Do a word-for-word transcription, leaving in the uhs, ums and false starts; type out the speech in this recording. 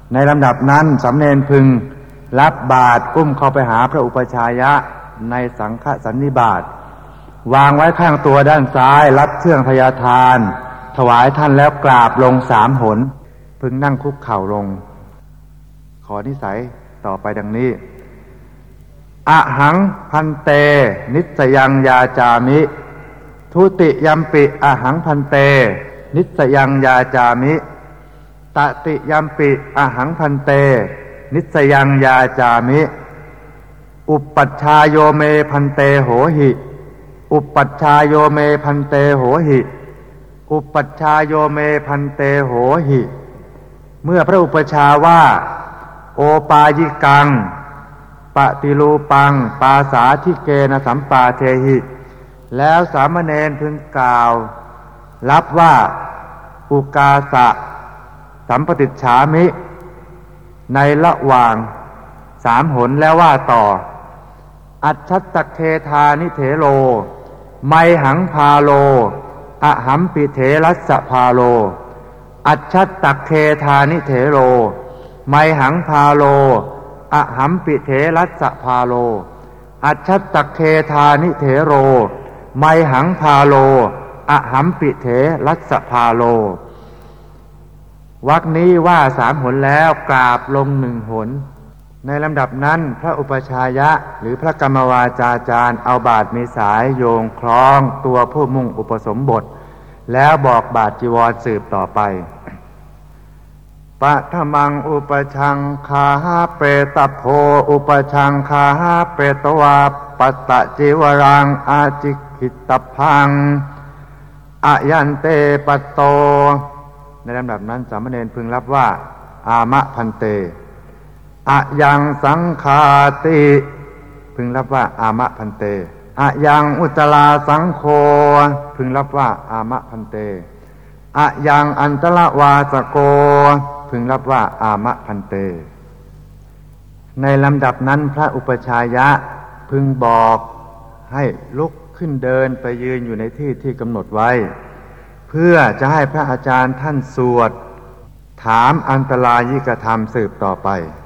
ในลำดับนั้นสำเณรพึงรับบาตรอุ้มเข้าไปหาพระอุปชายะในสังฆสันนิบาตวางไว้ข้างตัวด้านซ้ายรับเครื่องพยาทานถวายท่านแล้วกราบลงสามหนพึงนั่งคุกเข่าลงขอนิสัยต่อไปดังนี้อะหังพันเตนิสยังยาจามิทุติยัมปิอะหังพันเตนิสยังยาจามิตติยัมปิอะหังพันเตนิสยังยาจามิอุปัชฌายโยเมพันเตโหหิอุปัชฌายโยเมพันเตโหหิอุปัชฌายโยเมพันเตโหหิเมื่อพระอุปชาว่าโอปายิกังปฏิรูปังปาสาธิเกนะสัมปาเทหิแล้วสามเณรพึงกล่าวรับว่าอุกาสะสัมปติจฉามิในระหว่างสามหนแล้วว่าต่ออัจฉัตตเคธานิเถโลไมหังพาโลอหัมปิเถรัสสะพาโลอัจฉัตตเคธานิเถโลไมหังพาโลอหัมปิเถรัสสะพาโลอัจฉัตตเคธานิเถโรไมหังพาโลอหัมปิเถรัสสะพาโลวรรคนี้ว่าสามหนแล้วกราบลงหนึ่งหนในลำดับนั้นพระอุปชายะหรือพระกรรมวาจาจารย์เอาบาตรมีสายโยงคล้องตัวผู้มุ่งอุปสมบทแล้วบอกบาตรจีวรสืบต่อไปปะทมังอุปชังคาหาเปตโพอุปชังคาหาเปตวาปัตตะจิวรังอาจิกิตพังอายันเตปโตในลำดับนั้นสามเณรพึงรับว่าอามะพันเตอะยังสังฆาติพึงรับว่าอามะพันเตอะยังอุตลาสังโฆพึงรับว่าอามะพันเตอะยังอันตละวาสโกพึงรับว่าอามะพันเตในลำดับนั้นพระอุปชายะพึงบอกให้ลุกขึ้นเดินไปยืนอยู่ในที่ที่กำหนดไว้เพื่อจะให้พระอาจารย์ท่านสวดถามอันตรายิกธรรมสืบต่อไป